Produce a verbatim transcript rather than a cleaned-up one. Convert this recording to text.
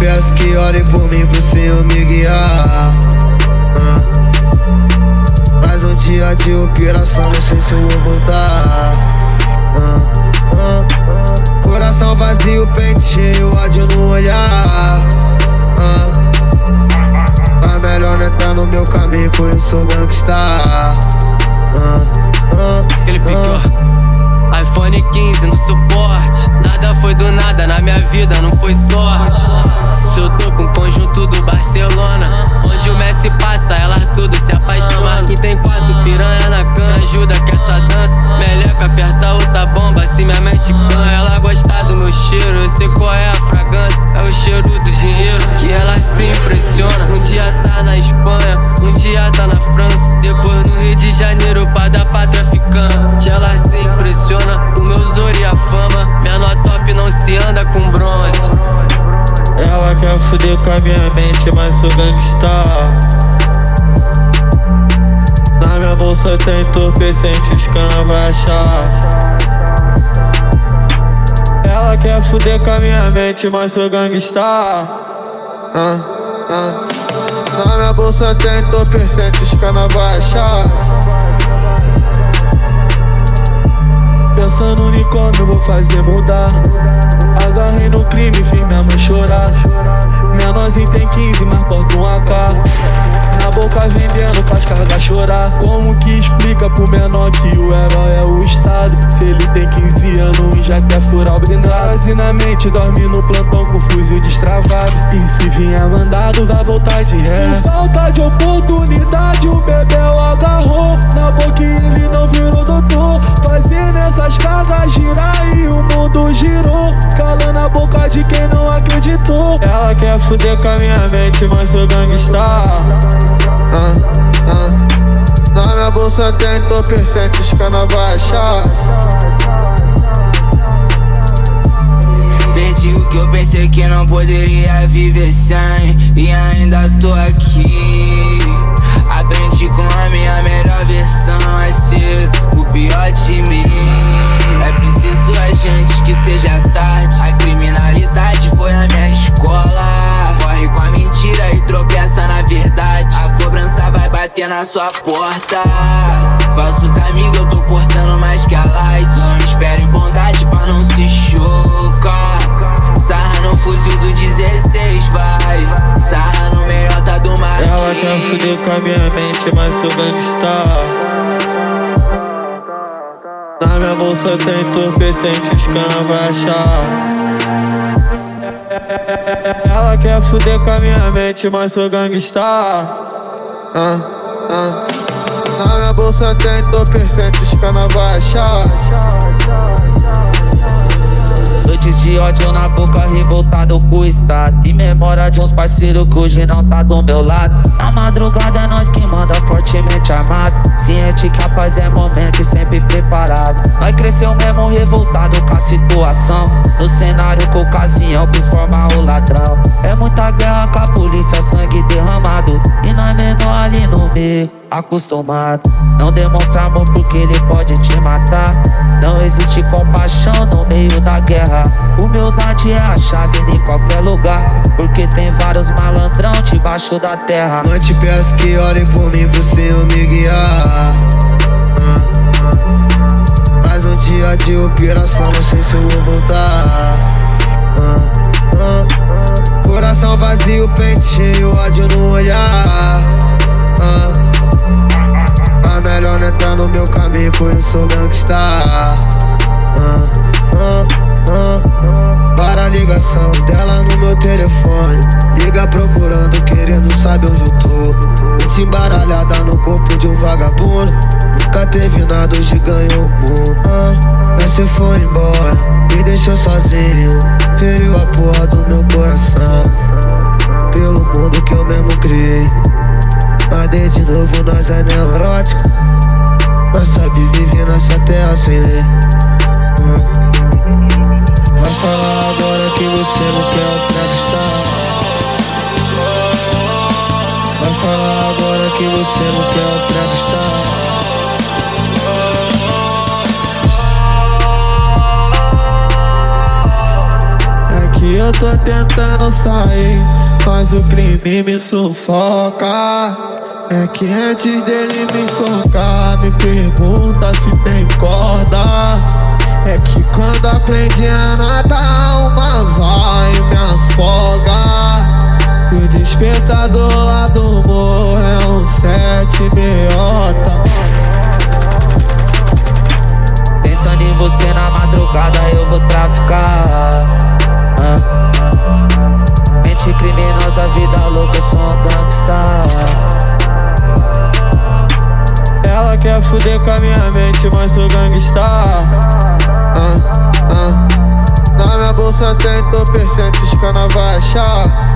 peço que olhem por mim pro Senhor me guiar. ah. Mais um dia de operação, não sei se eu vou voltar. ah. ah. Coração vazio, peito cheio, ódio no olhar. ah. Mas melhor não entrar no meu caminho, que eu sou gangsta. ah. ah. Ele picou iPhone quinze no suporte. Nada foi do nada na minha vida, não foi sorte. Se eu tô com o conjunto do Barcelona, onde o Messi passa, ela tudo se apaixona. Aqui tem quatro piranha na cama, ajuda que essa dança meleca aperta outra bomba, assim minha mente cansa. Ela gosta do meu cheiro, eu sei qual é a fragrância. É o cheiro do dinheiro que ela se impressiona. Um dia tá na Espanha, um dia tá na França, depois no Rio de Janeiro pra dar pra traficante. Ela se impressiona, o meu ouro e a fama. Minha nota top não se anda com bronze. Ela quer fuder com a minha mente, mas sou gangsta. Na minha bolsa tem entorpecente, os cana vai achar. Ela quer fuder com a minha mente, mas sou gangsta. ah, ah. Na minha bolsa tem entorpecente, os cana vai achar. Pensando em como eu vou fazer mudar. Agarrei no crime, fiz minha mãe chorar. Menorzinho tem quinze, mas porta um A K. Na boca vendendo pras cargas chorar. Como que explica pro menor que o herói é o Estado? Se ele tem quinze anos e já quer furar o blindado. E na mente dorme no plantão com fuzil destravado. E se vier mandado vai voltar de ré. Por falta de oportunidade o Bebel agarrou. Na boca ele não virou doutor. Fazendo essas cargas girar e o mundo girou. Calando a boca de quem não acreditou. Ela quer fuder com a minha mente, mas sou gangsta. ah, ah. Na minha bolsa tem entorpecente, os cana vai achar. Perdi o que eu pensei que não poderia viver sem, e ainda tô aqui. Aprendi com a minha melhor versão a ser o pior de mim. É preciso a gente que seja tarde. A criminalidade foi a minha escola. Corre com a mentira e tropeça na verdade. A cobrança vai bater na sua porta. Falsos amigos eu tô cortando mais que a light. Não espere bondade pra não se chocar. Sarra no fuzil do dezesseis, vai. Sarra no meiota do mar. Ela quer fuder com a minha mente, mas sou gangsta. Na minha bolsa tem entorpecente, os cana vai achar. Ela quer fuder com a minha mente, mas sou gangsta. ah, ah. Na minha bolsa tem entorpecente, os cana vai achar. Noites de ódio na boca, revoltado com o estado. E memória de uns parceiros que hoje não tá do meu lado. Na madrugada é nós que manda fortemente armado. Ciente que a paz é momento e sempre preparado. Nós cresceu mesmo revoltado com a situação. No cenário com ocasião que forma o ladrão. É muita guerra com a polícia, sangue derramado. E nós menor ali no meio, acostumado. Não demonstra amor porque ele pode te matar. Não existe compaixão no meio da guerra. Humildade é a chave em qualquer lugar, porque tem vários malandrão debaixo da terra. Mãe, te peço que olhem por mim pro Senhor me guiar. ah. Mais um dia de operação, não sei se eu vou voltar. ah. Ah. Coração vazio, peito cheio, ódio no olhar. ah. Mas melhor não entrar no meu caminho, que eu sou gangsta. ah. ah. ah. Para a ligação dela no meu telefone. Liga procurando, querendo saber onde eu tô. Mente embaralhada no corpo de um vagabundo. Nunca teve nada, hoje ganhou o mundo. ah, Mas cê foi embora, me deixou sozinho. Feriu a porra do meu coração. Pelo mundo que eu mesmo criei. Mas de novo nós é neurótico. Nós sabe viver nessa terra sem lei. ah. Vai falar agora que você não quer o trapstar. Vai falar agora que você não quer o trapstar. É que eu tô tentando sair, mas o crime me sufoca. É que antes dele me enforcar, me pergunta se tem corda. É que quando aprendi a nadar, uma vai e me afoga. E o despertador lá do morro é um sete meiota. Pensando em você na madrugada eu vou traficar. ah. Mente criminosa, vida louca, eu sou um gangsta. Ela quer fuder com a minha mente, mas sou gangsta. ah, ah. Na minha bolsa tem entorpecentes que ela vai achar.